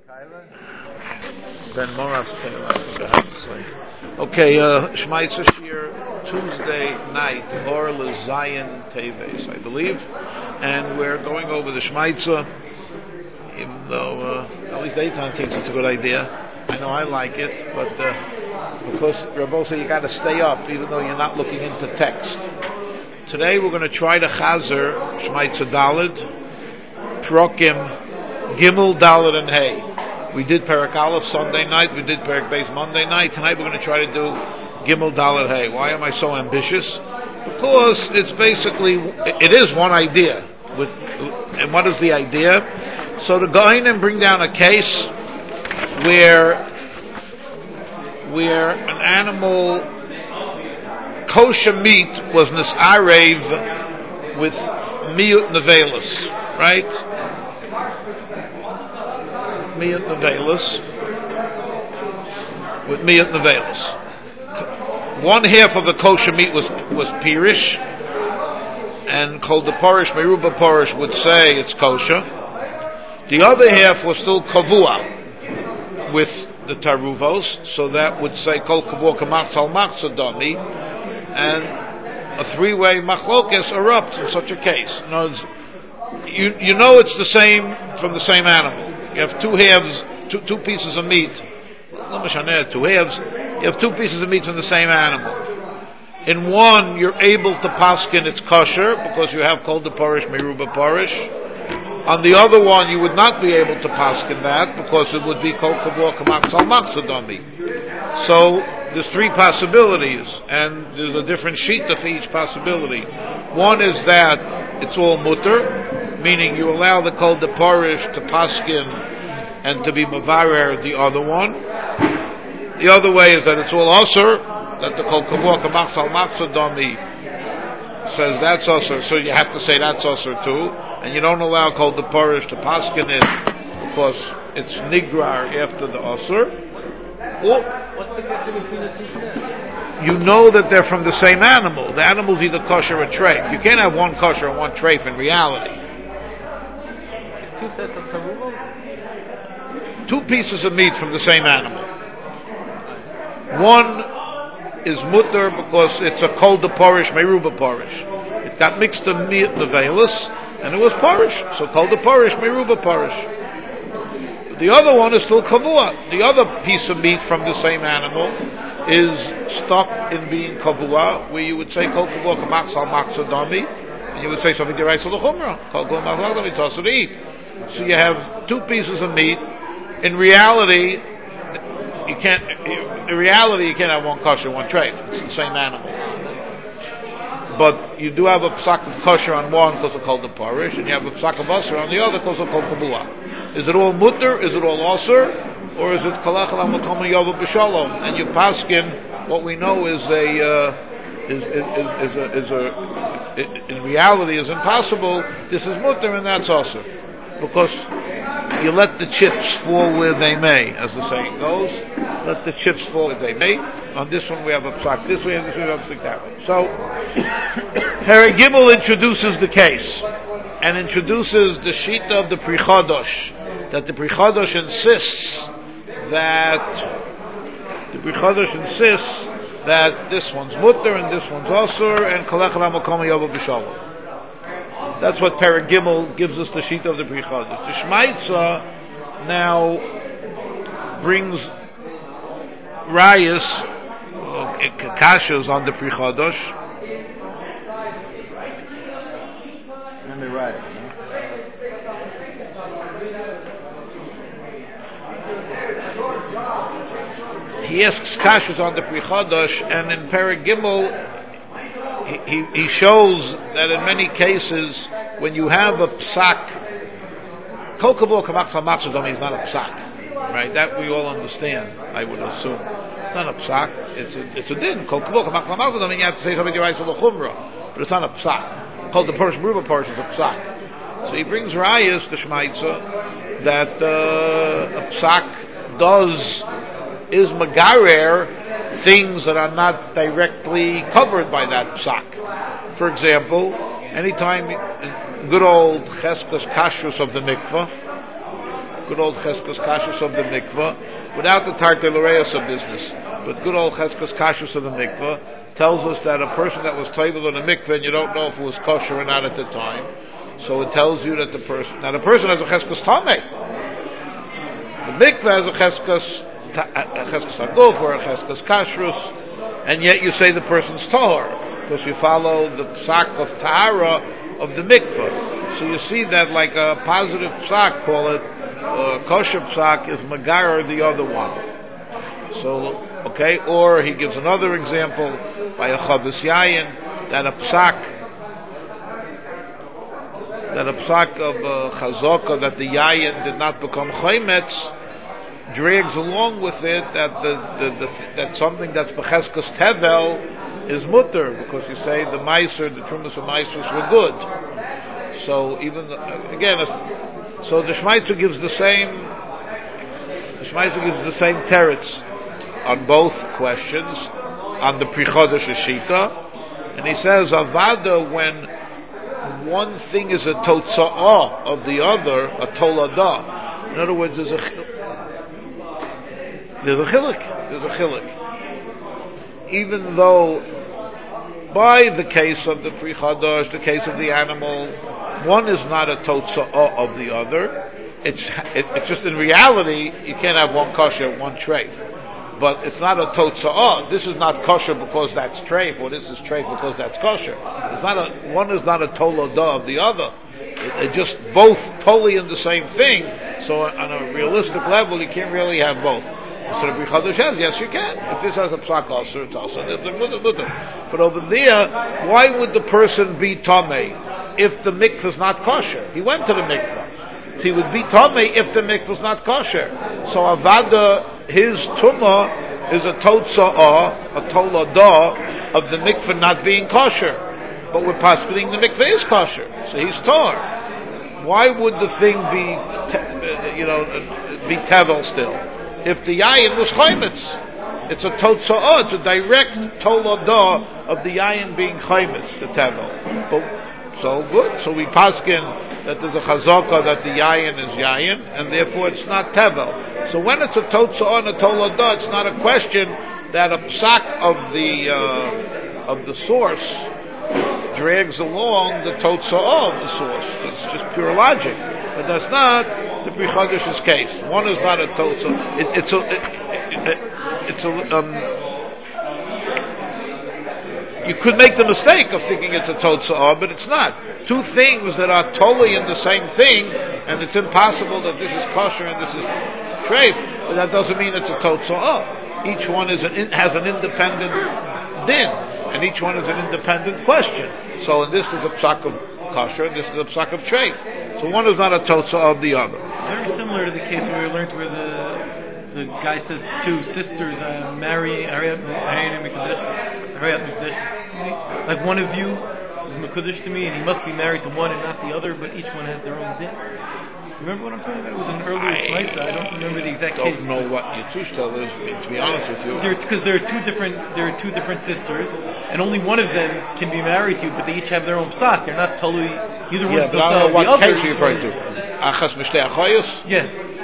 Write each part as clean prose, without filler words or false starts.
Ben Moras. Okay, Shmaitzer Shir, Tuesday night, Or Lezayin Teves, I believe, and we're going over the Shmaitzer, even though at least Eitan thinks it's a good idea. I know I like it, but because Rabbi said you got to stay up, even though you're not looking into text. Today we're going to try to Chazer Shmaitzer Daled, Prokim, Gimel, Daled, and Hey. We did Perek Aleph Sunday night, we did Perek Beis Monday night. Tonight we're going to try to do Gimel, Daled, Hey. Why am I so ambitious? Because it's basically, it is one idea. And what is the idea? So to go in and bring down a case where an animal, kosher meat, was nisarev with miyut nevelis, right? Miyut nevelis, with miyut nevelis. One half of the kosher meat was pirish, and called the parish, Meruba parish would say it's kosher. The other half was still kavua with the taruvos, so that would say kol kavua kamach sal machzadami, and a three-way machlokes erupts in such a case. In other words, you know it's the same from the same animal. You have two halves, two pieces of meat. Two halves. You have two pieces of meat from the same animal. In one, you're able to paskin it's kosher because you have called the parish meruba parish. On the other one, you would not be able to paskin that because it would be kol kavua kamach sal machzadami. So there's three possibilities, and there's a different shita for each possibility. One is that it's all mutter, meaning you allow the kol the parish to paskin and to be mavarer the other one. The other way is that it's all osir, that the kol kavua kamach sal machzadami says that's osir, so you have to say that's osir too, and you don't allow kol the parish to paskin it because it's nigrar after the osir. What's the difference between the two sets? You know that they're from the same animal. The animal's either kosher or treif. You can't have one kosher and one treif in reality. Two sets of taruvos? Two pieces of meat from the same animal. One is mutter because it's a kol de parish, meruba parish. It got mixed in nevelis, and it was parish. So kol de parish, meruba parish. The other one is still kavua. The other piece of meat from the same animal is stuck in being kavua, where you would say kol kavua kamach sal machzadami, and you would say something deraisa l'chumra, kol kavua machzadami tosser to eat. So you have two pieces of meat. In reality, you can't. In reality, you can't have one kosher, one treif. It's the same animal. But you do have a psak of kosher on one because of kol the parish, and you have a psak of asr on the other because of kol kavua. Is it all mutter? Is it all asr? Or is it kalach al makom yavav b'shalom? And you paskin, what we know is in reality is impossible. This is mutter and that's asr, because you let the chips fall where they may, as the saying goes. Let the chips fall where they may. On this one we have a psak this way, and this way we have a psak that way. So Perek Gimel introduces the case and introduces the shita of the Pri Chodosh, that the Pri Chodosh insists that this one's mutter and this one's asur, and kolech ha'makom yavav b'shalom. That's what Perek Gimel gives us the shita of the Pri Chodosh. The Shmaitza now brings rayas, kashas on the Pri Chodosh. And the right. He asks kashas on the Pri Chodosh, and in Perek Gimel he shows that in many cases when you have a psak, kol kavua kamach sal machzadami is not a psak, right? That we all understand, I would assume. It's not a psak. It's a din. Kol kavua kamach sal machzadami, you have to say something deraisa l'chumra, but it's not a psak. Called the parish meruba parish is a psak. So he brings rayas to Shmaitza that a psak is magarer things that are not directly covered by that psak. For example, anytime good old cheskos kashrus of the mikvah, good old cheskos kashrus of the mikveh, without the tartei l'reis of business, but good old cheskos kashrus of the mikveh tells us that a person that was toivel in a mikveh and you don't know if it was kosher or not at the time, so it tells you that the person has a cheskos tameh. The mikveh has a cheskos aguf or a cheskos kashrus, and yet you say the person's tahor because you follow the psak of tahara of the mikveh. So you see that like a positive psak, call it kosher psak, is magar the other one. So okay, or he gives another example by a chavis yayin that a psak of chazaka that the yayin did not become chaymetz drags along with it that something that's becheskos tevel is mutter, because you say the meiser, the trumas of meisers were good. So even so the Shmaitzer gives the same teretz on both questions, on the Pri Chodesh Shita, and he says avada when one thing is a totza'ah of the other, a toladah. In other words, there's a chiluk. Even though by the case of the Pri Chodesh, the case of the animal, one is not a totza'ah of the other. It's just in reality you can't have one kosher, one treif. But it's not a totza'ah. This is not kosher because that's treif, or this is treif because that's kosher. One is not a toladah of the other. They're just both totally in the same thing. So on a realistic level, you can't really have both. So the Pri Chodesh says, yes, you can. If this has a psak also, it's also the mutter. But over there, why would the person be tamei if the mikvah is not kosher? He went to the mikvah. So he would be tamei if the mikvah is not kosher. So avada, his tumah is a totza'ah, a toladah of the mikvah not being kosher. But we're paskening the mikvah is kosher, so he's tar. Why would the thing be tevel still? If the yayin was chaymetz, it's a totza'ah, it's a direct toladah of the yayin being chaymetz, the tevel. So good. So we paskin that there's a chazaka that the yayin is yayin, and therefore it's not tevel. So when it's a totza'ah and a toladah, it's not a question that a psak of the source drags along the totza'ah of the source. It's just pure logic. But that's not the Pri Chodesh's case. One is not a totza'ah. You could make the mistake of thinking it's a totza'ah, but it's not. Two things that are totally in the same thing, and it's impossible that this is kosher and this is treif, but that doesn't mean it's a totza'ah. Each one has an independent din, and each one is an independent question. So in this is a psak of kosher, and this is a psak of treif. So one is not a totza'ah of the other. It's very similar to the case where we learned where the guy says two sisters marry Hariyat Mekudesh. Like one of you is Mekudesh to me, and he must be married to one and not the other, but each one has their own din. Remember what I'm talking about? It was an earlier Shmaitza. I don't remember the exact case. I don't know what Yitushtel is, to be honest with you. Because there are two different sisters, and only one of them can be married to, but they each have their own psak. They're not totally. Neither one's but I don't know what the case other. you're referring to. Achas mishtei achoyos? Yeah.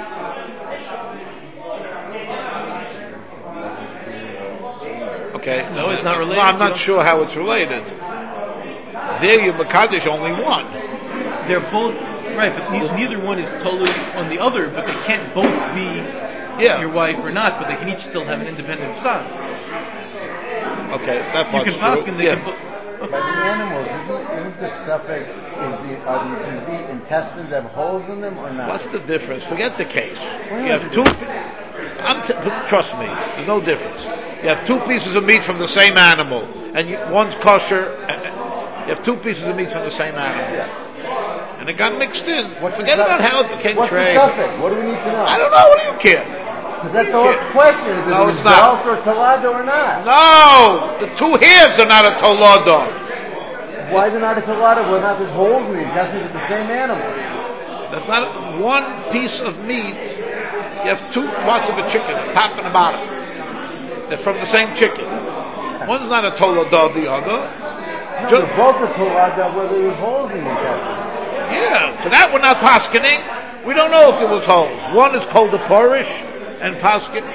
Okay. No, it's not related. No, I'm not sure how it's related. There you Mekadesh only one. They're both. Right, but neither one is totally on the other, but they can't both be your wife or not, but they can each still have an independent psak. Okay, that part's you can pass them, they can By the animals, isn't the suffix, are the intestines have holes in them or not? What's the difference? Forget the case. You have two, trust me, there's no difference. You have two pieces of meat from the same animal, and one's kosher, you have two pieces of meat from the same animal. Yeah. And it got mixed in. Forget about how it became trade. What's the suffix? What do we need to know? I don't know. What do you care? Because that's the whole question. Is it it's not. or tolada or not? No! The two halves are not a tolada. Why is it not a tolada? Well, not there's holes in the intestines of the same animal. That's not one piece of meat. You have two parts of a chicken, the top and the bottom. They're from the same chicken. One's not a tolada of the other. No, they're both a tolada where there's holes in the intestines. Yeah, so that we're not paskening. We don't know if there was holes. One is called the porish and paskin.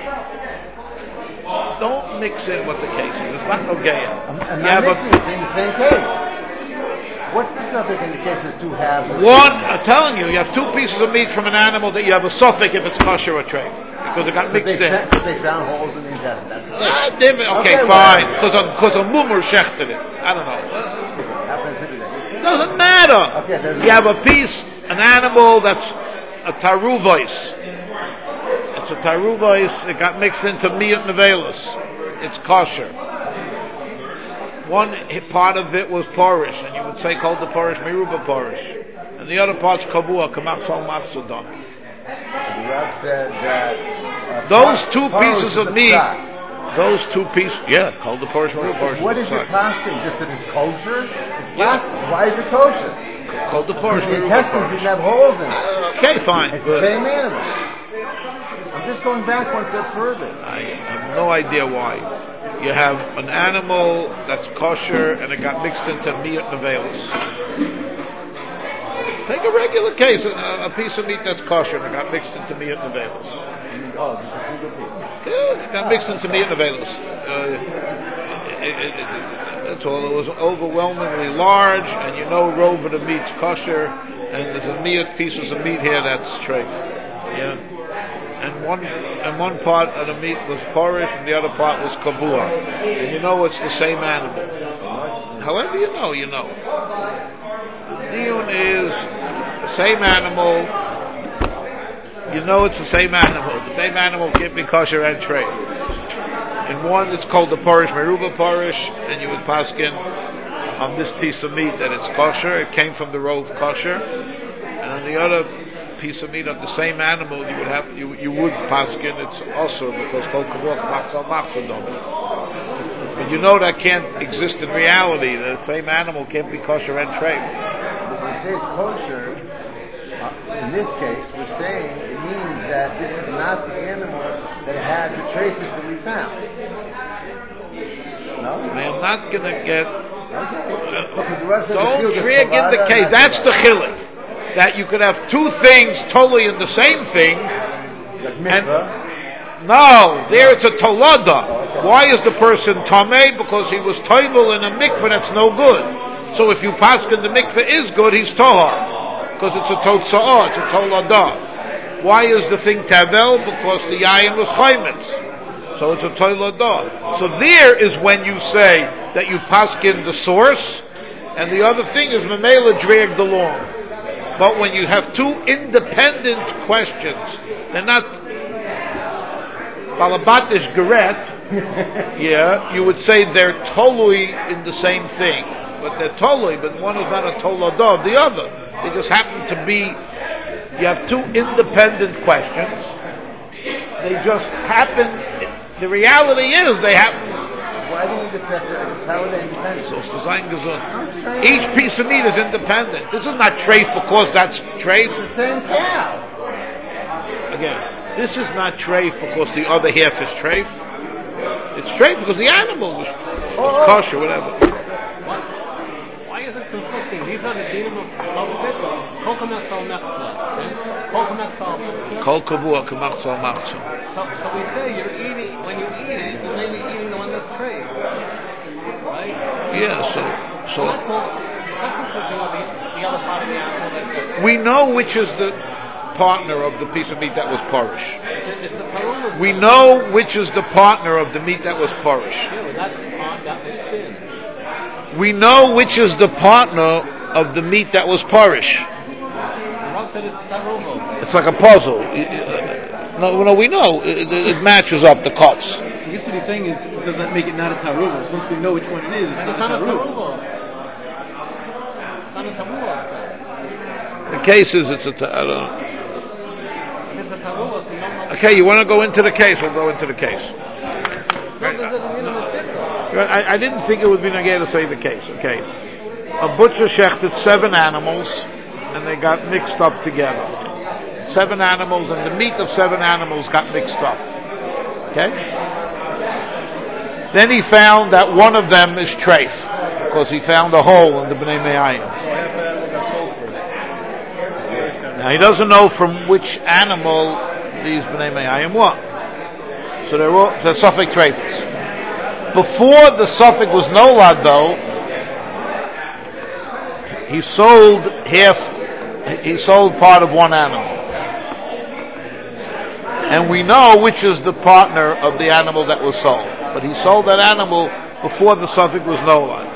Don't mix in what the case is. It's not no gay. I'm not mixing it in the same case. What's the suffix in the case of two halves? One, I'm telling you have two pieces of meat from an animal that you have a suffix if it's kosher or treif. Because it got mixed in. They found holes in the intestine. Okay, fine. Because a mumur shechted it. I don't know. Doesn't matter. Okay, you have a piece, an animal that's a taruvois. It's a taruvois. It got mixed into miyat nevelis. It's kosher. One part of it was porish, and you would say called the porish meruba porish, and the other part's kavua kamach sol machsudam. The Rav said that those two pieces of meat. Those two pieces, called the porish meruba porish. What is your plastic? Just that it's kosher? It's plastic. Why is it kosher? Called the porish meruba porish. The intestines didn't have holes in it. Okay, fine. It's the same animal. I'm just going back one step further. I have no idea why. You have an animal that's kosher and it got mixed into miyat nevelis. Take a regular case, a piece of meat that's kosher and it got mixed into miyat nevelis. Oh, just a single piece. Yeah, it got mixed into miyat nevelis. That's all. It was overwhelmingly large, and you know rove of the meat's kosher, and there's a miyat pieces of meat here that's treif. Yeah. And one part of the meat was porish, and the other part was kavua. And you know it's the same animal. However you know. The deal is the same animal. You know it's the same animal. The same animal can't be kosher and treif. In one it's called the porish meruba porish, and you would paskin on this piece of meat that it's kosher. It came from the rove kosher. And on the other piece of meat of the same animal, you would paskin it's also because kol kavok machsal machsudom. But you know that can't exist in reality. The same animal can't be kosher and treif. But when we say it's kosher, in this case, we're saying it means that this is not the animal that had the traces that we found. No? I am not going to get. Don't drag in the case. That's the chilik. That you could have two things totally in the same thing. And no, there it's a tolada. Why is the person tameh? Because he was toivel in a mikveh that's no good. So if you paskin the mikveh is good, he's tohar. Because it's a totza'ah, it's a tolada. Why is the thing tavel? Because the yayin was chaymitz. So it's a tolada. So there is when you say that you paskin the source, and the other thing is memela dragged along. But when you have two independent questions, they're not balabatish geret. You would say they're totally in the same thing, but they're totally. But one is not a tolada of the other. They just happen to be. You have two independent questions. They just happen. The reality is they happen. Why do you independent? How are they independent? Each piece of meat is independent. This is not treif because that's treif. It's the same cow. Again, this is not treif because the other half is treif. It's treif because the animal was kosher, whatever. Why is it conflicting? These are the dinim of Chavit. Kol kamach sal machzah. Kol kamach sal machzah. Kol kavua kamach sal machzah. So we say when you eat it, you're mainly eating the one that's treif. Right? Yeah, so that's not conflicting with the other part of the animal. We know which is the partner of the piece of meat that was porish. We know which is the partner of the meat that was porish. We know which is the partner of the meat that was porish. It's like a puzzle. No, we know. It matches up the cuts. I guess what he's saying is, does that make it not a taruva? Since we know which one it is, it's not a taruva. It's not a taruva. The case is, it's a I don't know. Okay, you want to go into the case? We'll go into the case. I didn't think it would be nagay to say the case. Okay, a butcher shechted 7 animals, and they got mixed up together. 7 animals, and the meat of 7 animals got mixed up. Okay. Then he found that one of them is treif, because he found a hole in the bnei me'ayim. Now he doesn't know from which animal these Bnei Me'ayim were. So they're all Suffolk Treifus. Before the Suffolk was Nolad, though, he sold part of one animal. And we know which is the partner of the animal that was sold. But he sold that animal before the Suffolk was Nolad.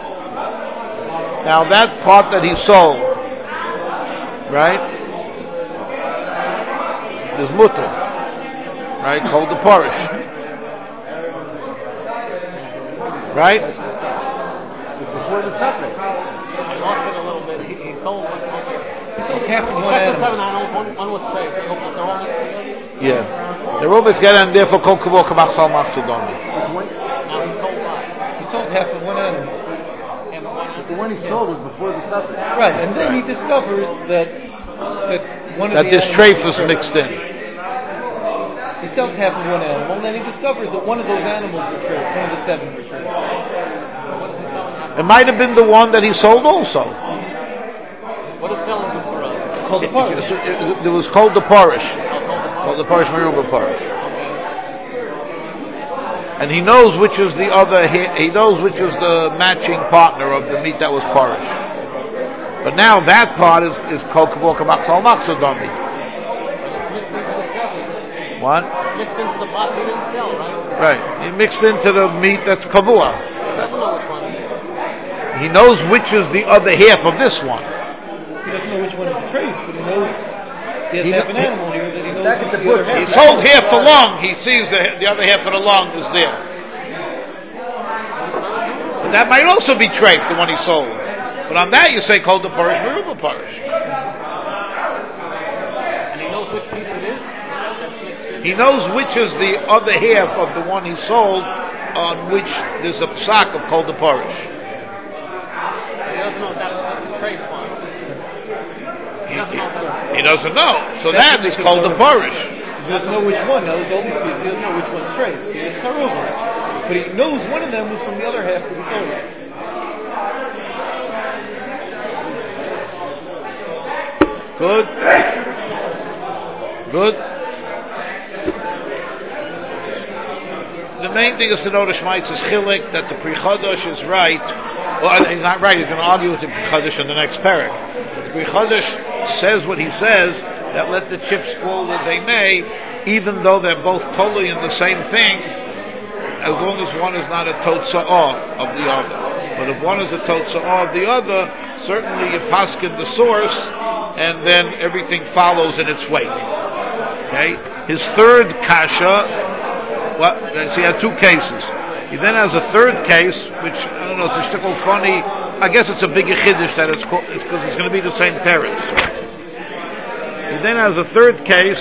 Now that part that he sold, right, is mutter, right, called the parish, right? Before the Suffolk. I lost it a little bit. He sold half of one animal. 7 animals. One was trade. They're all mixed together. Yeah. The Rubik get and therefore kol kavol kamach sal machzudoni. Now he sold what? He sold half of one animal. The one he sold was before the Suffolk. Right, and then he discovers that one of That the this animals treif was is mixed in. He sells half of one animal, and then he discovers that one of those animals were treif, one of the 7 were treif. It might have been the one that he sold also. What is selling before us? Called the parish. It was called the parish. Called the parish Meruba parish. And he knows which is the other. He knows which is the matching partner of the meat that was parish. But now that part is called kavol kamach sal machzudoni. What? Mixed into the pot he didn't sell, right? Right. He mixed into the meat that's kavua. He doesn't know which one. He knows which is the other half of this one. He doesn't know which one is the treif, but he knows he has half an animal here that he knows That is is the the other butcher. He half. sold half the lung. He sees the other half of the lung is there. But that might also be treif, the one he sold. But on that you say called the parish Meruba parish. And he knows which piece it is. That's mixed in. He knows which is the other half of the one he sold, on which there's a psak of called the parish. He doesn't know if that's the trade one. He doesn't know. So that is called the parish. He doesn't know which one. Now there's all these pieces. He doesn't know which one's treif. So he has karuvas. But he knows one of them was from the other half that he sold. Good. Good. The main thing is to know the Shmaitz is chilik, that the Pri Chodosh is right. Well, he's not right. He's going to argue with the Pri Chodosh in the next parak. The Pri Chodosh says what he says, that let the chips fall where they may, even though they're both totally in the same thing, as long as one is not a totza'ah of the other. But if one is a totza'ah of the other, certainly you paskin the source, and then everything follows in its wake. Okay? His third kasha, so he had 2 cases. He then has a third case, which, I don't know, it's a shtickle funny. I guess it's a big chiddush that it's because it's going to be the same teretz. He then has a third case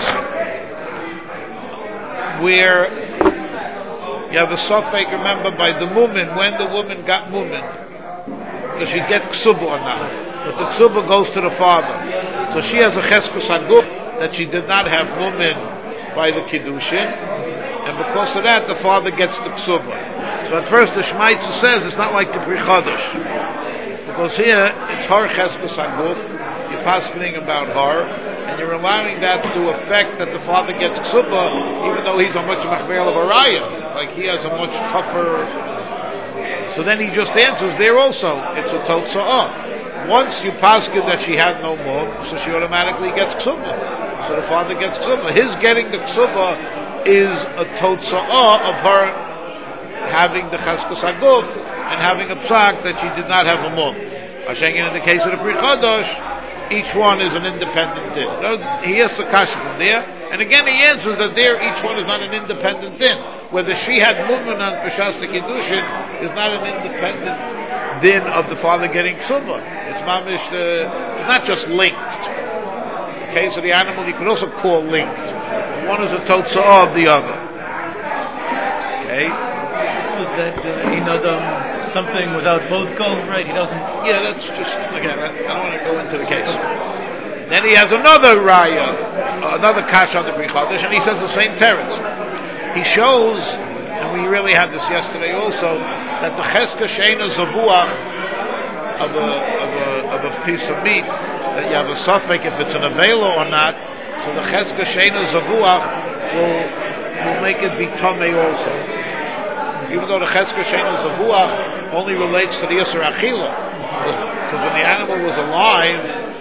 where you have a suffix, remember, by the mumin, when the woman got mumin. Does she get ksuba or not? But the ksuba goes to the father. So she has a cheskos haguf that she did not have mumin by the kiddushin. And because of that, the father gets the ksuba. So at first the Shmaitza says it's not like the Pri Chodosh. Because here, it's her cheskos haguf, you're paskening about her, and you're allowing that to affect that the father gets ksuba, even though he's a much machmer of a raya. Like he has a much tougher... So then he just answers there also, it's a totza'ah. Once you paskin that she had no mum, so she automatically gets ksuba. So the father gets ksuba. His getting the ksuba is a totza'ah of her having the cheskos haguf and having a psak that she did not have a mum. In the case of the Pri Chodosh, each one is an independent din. He has the kasha from there, and again he answers that there each one is not an independent din. Whether she had mumman on Peshas the Kiddushin is not an independent din of the father getting ksuba. It's mamish, it's not just linked. In the case of the animal, you could also call linked. One is a totza'ah of the other. Okay? Was that something without both goals, right? He doesn't... Yeah, that's just, again, I don't want to go into the case. Then he has another raya, another kasha on the Pri Chodosh, and he says the same teretz. He shows, and we really had this yesterday also, that the cheska sheina zavuach of a piece of meat that you have a suffix if it's an avela or not, so the cheska sheina zavuach will make it be tamei also. Even though the cheska sheina zavuach only relates to the Yisur Achila, because when the animal was alive,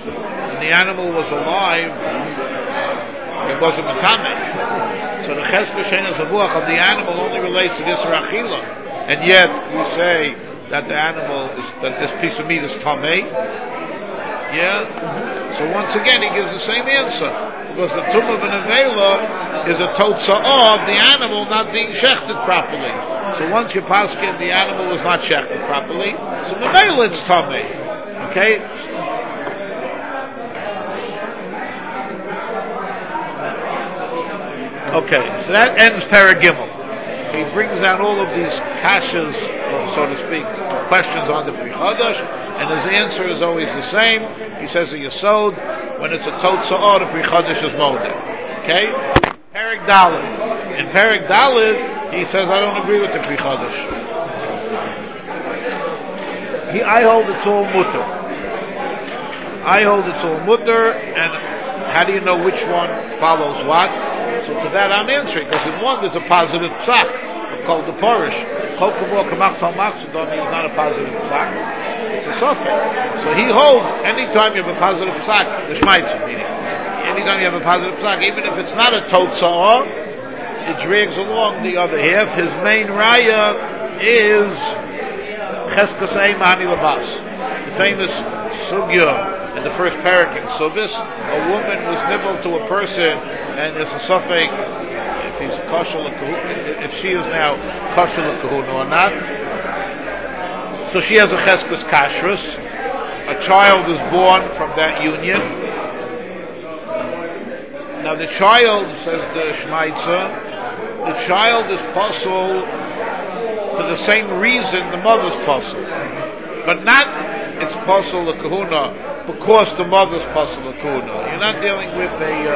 it wasn't Matame. So the cheska sheina zavuach of the animal only relates to the Yisur Achila, and yet we say that the animal that this piece of meat is tamei. Yeah. So once again, he gives the same answer, because the tum of an avela is a totza'ah of the animal not being shechted properly. So once you paskin, the animal was not shechted properly, so the avela it's tamei. Okay. Okay. So that ends Paragimel. He brings down all of these kashas, so to speak, questions on the Pri Chadash, and his answer is always the same. He says a Yesod, when it's a Totza'ah, the Pri Chadash is Modeh. Okay? Perek Daled. In Perek Daled, he says, I don't agree with the Pri Chadash. I hold it's all mutter. And how do you know which one follows what? So to that I'm answering, because in one there's a positive psak, called the porish. Chol kavua kamach tal machzedon is not a positive psak, it's a suffix. So he holds, anytime you have a positive psak, the shmaitza meaning, anytime you have a positive psak, even if it's not a totza'ah, it drags along the other half. His main raya is cheskasei mani labas, the famous sugya in the first parak in Subis. A woman was nibbled to a person, and it's a suffix if he's kosher l'kahuna, if she is now kosher l'kahuna or not. So she has a cheskes kashrus. A child is born from that union. Now the child, says the Shmaitza, the child is possible for the same reason the mother's possible, but not it's possible l'kahuna because the mother's possible l'kahuna. You're not dealing with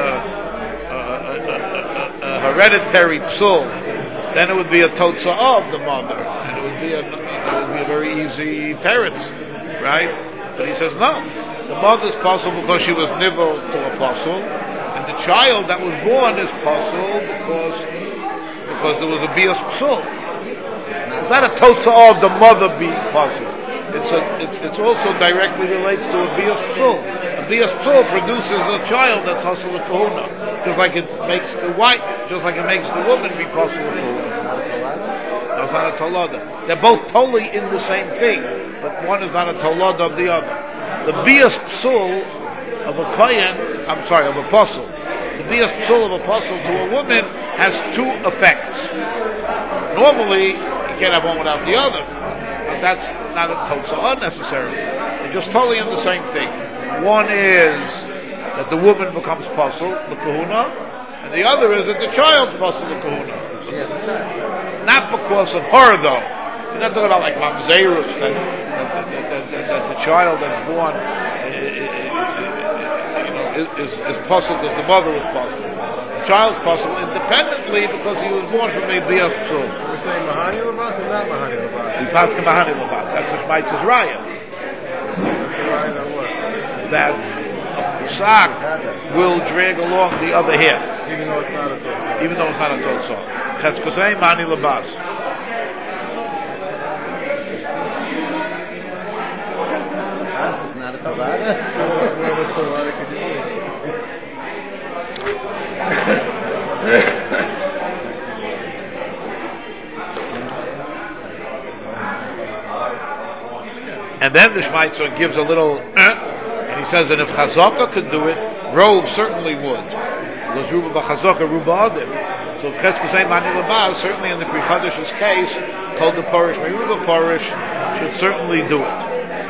a hereditary psul. Then it would be a totza'ah of the mother, and it would be a very easy parents, right? But he says no. The mother's possible because she was nibbled to a pasul, and the child that was born is possible because there was a bias psul. It's not a totza'ah of the mother being possible. It's also directly relates to a bias psul. A bias psul produces a child that's hasul l'kahuna, just like it makes the woman be hasul l'kahuna. No, it's not a tolada. They're both totally in the same thing, but one is not a tolada of the other. The bias psul of a apostle. The bias psul of a apostle to a woman has two effects. Normally, you can't have one without the other, but that's not a totza'ah necessarily. They're just totally in the same thing. One is that the woman becomes pasul l'kahuna, and the other is that the child's pasul l'kahuna. She has a child. Not because of her, though. You're not talking about like mamzerus, that the child that's born is pasul because the mother was pasul. The child's pasul independently because he was born from a bias psul. We're saying mahani labas or not mahani labas? We pass mahani labas. That's the Shmaitz's raya. That's the raya that what? That a psak will drag along the other half, even though it's not a totzah. Even though it's not a totzah. Cheskosei mani labas. It's not a tolada. What a tolada could you do? And then the Shmaitzer gives a little and he says that if Chazaka could do it, Rove certainly would. Because Ruba B'Chazaka, Ruba Adim. So if Cheskosei Mani Labaz, certainly in the Pri Chadash's case, called the Parish, Ruba Parish should certainly do it.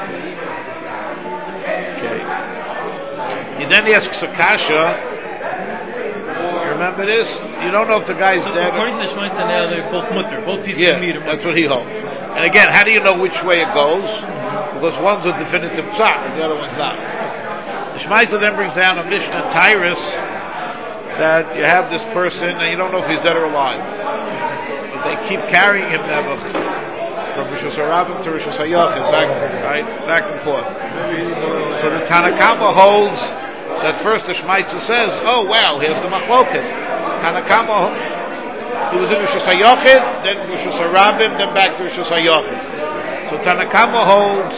Okay. He then asks Akasha, you remember this? You don't know if the guy's dead. According to the Shmaitza now, they're both mutter, both pieces of meat are mutter. That's what he holds. And again, how do you know which way it goes? Because one's a definitive psak and the other one's not. The Shmaitza then brings down a Mishnah Tyrus that you have this person and you don't know if he's dead or alive. But they keep carrying him there. from Rosh Hashanah to Rosh Hashanah, back and forth. So the Tanakama holds that first the Shmaitza says, oh wow, here's the Machloket. Tanakama, he was in Rosh Hashanah, then Rosh Hashanah, then back to Rosh Hashanah. So Tanakama holds,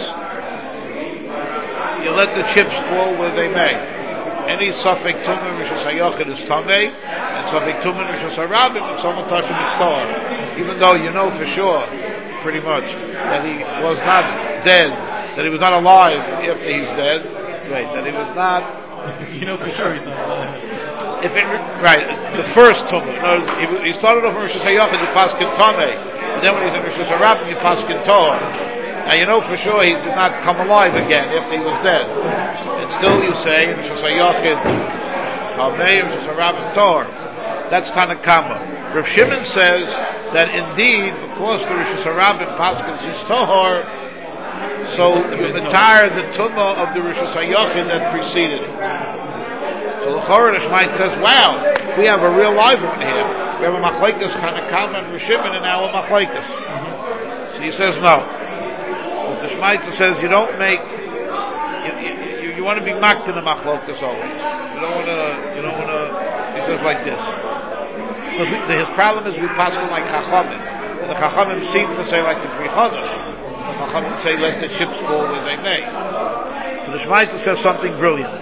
you let the chips fall where they may. Any Safek Tumah Rosh Hashanah is Tameh, and Safek Tumah Rosh Hashanah, if someone touches him, it's Tahor. Even though you know for sure, pretty much, that he was not dead, that he was not alive after he's dead, right, that he was not... You know for sure he's not alive. The first Tumah. No, he started off in Rosh Hashanah, you paskin Tameh, and then when he's in Rosh Hashanah, you paskin Tahor. Now you know for sure he did not come alive again after he was dead. And still you say, Rosh Hashanah, Tameh, Rosh Hashanah, Tahor. That's Tanakama. Rav Shimon says that indeed, because the Rosh Hashanah Paskins is Tahor, so you retire the Tumah of the Rosh Hashanah that preceded it. So the Chorah Shmaita says, wow, we have a real live one here. We have a Machlekes Tanakama and Rav Shimon and now a Machlekes. So he says no. But the Shmaita says you don't make, you want to be mocked in the Machlokes always. You don't want to, he says like this. His problem is we pass him like Chachamim. And the Chachamim seem to say like the Pri Chodesh. The Chachamim say let the chips fall where they may. So the Shmaita says something brilliant.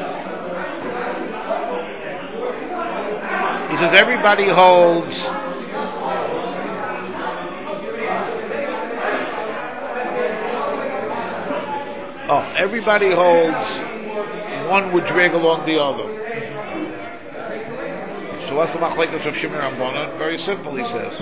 He says everybody holds one would drag along the other. So what's the machlekes of Shimon Rabbanan? Very simple, he says.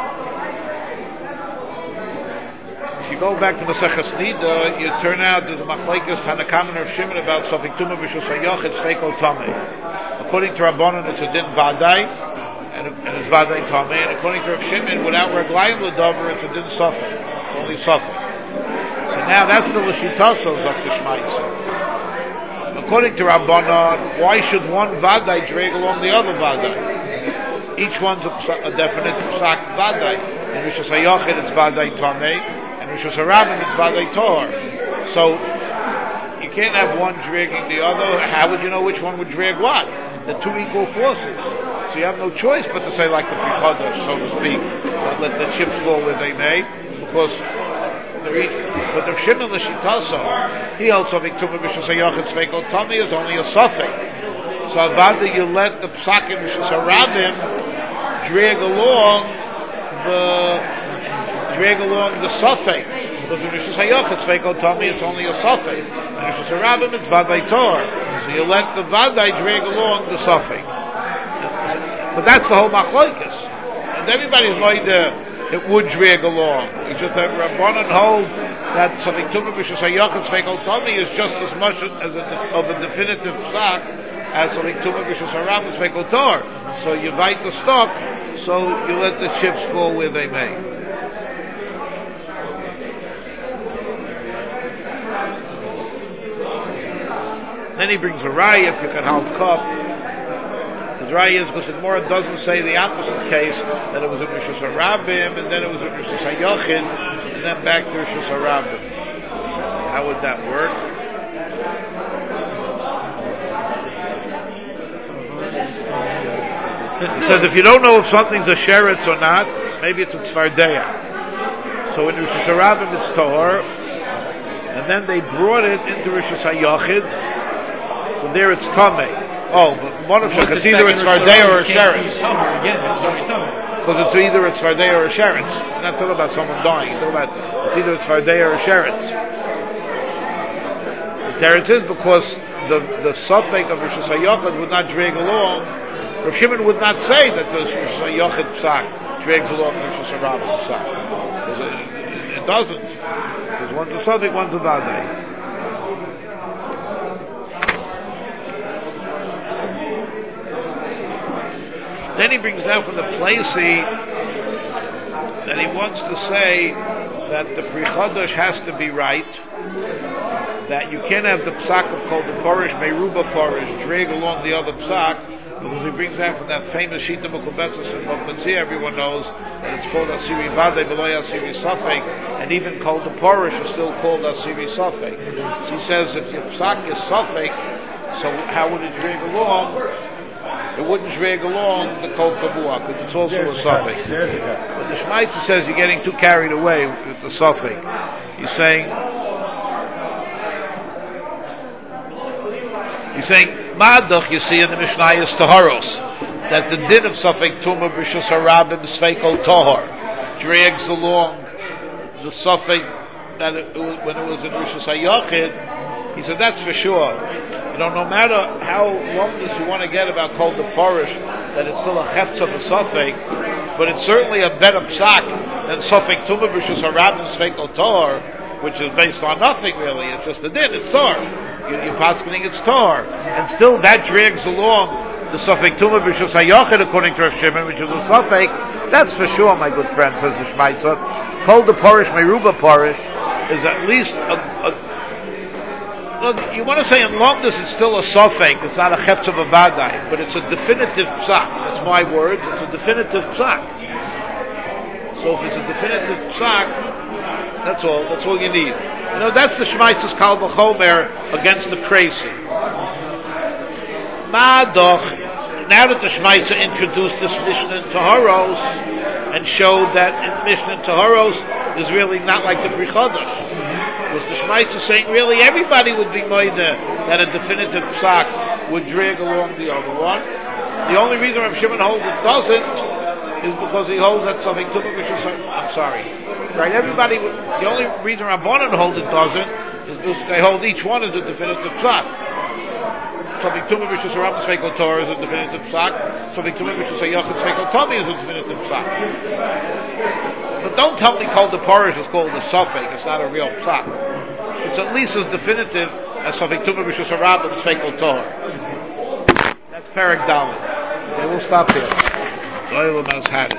If you go back to Maseches Nida, you turn out there's a machlekes Tanakama of Shimon about Safek Tumah B'Shus HaYochid Steiko Tameh. According to Rabbanan, it's a din Vadai, and it's Vadai Tameh. And according to Rav Shimon, without Reglayim L'Dover, it's a din Safek. It's only Safek. So now that's the L'Shitasos of the Shmaitza. According to Rabbanan, why should one Vadai drag along the other Vadai? Each one's a definite Psak Vadai. In Rosh Hashanah it's Vadai Tameh, and Rosh Hashanah it's Vadai Tahor. So you can't have one dragging the other. How would you know which one would drag what? They're two equal forces. So you have no choice but to say like the Pri Chodesh, so to speak, let the chips fall where they may, because but Rav Shimon L'Shitaso, he also Viktumah B'Shus HaYochid Sveiko Tami is only a Safek. So Avada, you let the Psakim B'Shus HaRabim drag along the Safek. Because in B'Shus HaYochid Sveiko Tami it's only a Safek. In B'Shus HaRabim it's Vadai Tor. So you let the Vadai drag along the Safek. But that's the whole Machlokes. And everybody's like it would drag along. It's just that Rabbanan hold that something Tumah B'Shus HaYochid Sveiko Tami is just as much as of a definitive psak as something Tumah B'Shus HaRabim Sveiko Tor. So you bite the stock, so you let the chips fall where they may. Then he brings a raya if you can half cup. The dry is because the Gemara doesn't say the opposite case, that it was in Rosh Hashanah and then it was in Rosh Hashanah and then back to Rosh Hashanah. How would that work? It says if you don't know if something's a sheretz or not, maybe it's a tzvardeya. So in Rosh Hashanah it's tahor, and then they brought it into Rosh Hashanah, so there it's tameh. Oh, but one of them, it's either it's Svardeya or a Sheretz. Because it's either it's Svardeya or a Sheretz. We're not talking about someone dying. You're talking about it's either it's Svardeya or a Sheretz. The Teretz is because the Safek of Rosh Hashanah would not drag along. Rav Shimon would not say that the Rosh Hashanah Psak drags along Rosh Hashanah Psak. It doesn't. Because one's a Safek, one's a Vadai. Then he brings down from the Placey that he wants to say that the Pri Chodesh has to be right, that you can't have the psak of called the parish, Meruba parish, drag along the other psak, Because he brings out from that famous Shita Mukubetzis and Mokmatzia, everyone knows that it's called Asiri Vade, Beloy Asiri Safek, and even called the Porish is still called Asiri Safek. So he says if your psak is Safek, so how would it drag along? It wouldn't drag along the Kol Kavua, because it's also a Safek. But the Shmaitza says you're getting too carried away with the Safek. He's saying, Ma'adach, you see in the Mishnah is Taharos, that the din of Safek Tumah B'Rishus Harabim Sveiko Tahar drags along the Safek that when it was in Rishus HaYachid. He said that's for sure. No matter how long you want to get about Kol the Porish, that it's still a Hefts of a Safek, but it's certainly a better psak than Safek Tumah B'Rishus Harabim Sveiko Tahar, which is based on nothing really. It's just a din. It's Tar. You're paskening it's Tar, and still that drags along the Safek Tumah B'Rishus HaYachid according to Rav Shimon, which is a Safek. That's for sure, my good friend, says the Shmaitza. Kol the Porish, Meruba Porish, is at least you want to say in Lomdus it's still a Safek. It's not a Chetz of a Vadai, but it's a definitive psak. That's my words. It's a definitive psak. So if it's a definitive psak, that's all. That's all you need. That's the Shmaitz's Kal V'chomer against the crazy. Ma'adoch, now that the Shmaitza introduced this Mishnah in Taharos and showed that in Mishnah in Taharos is really not like the Bri Chodesh. Was the Shmaitza saying really everybody would be moida that a definitive psak would drag along the other one? The only reason Rav Shimon holds it doesn't is because he holds that something Tumah B'Rishus. I'm sorry. Right, everybody. The only reason Rabbanan hold it doesn't is because they hold each one as a definitive psak. Something Tumah B'Rishus Harabim Sveiko Torah is a definitive psak. Something Tumah B'Rishus HaYachid Sveiko Tomi is a definitive psak. But don't tell me Kol the Porish is called a Safek. It's not a real psak. It's at least as definitive as something Tumah B'Rishus Harabim Sveiko Torah. That's Perek Dalet. Okay, we'll stop here.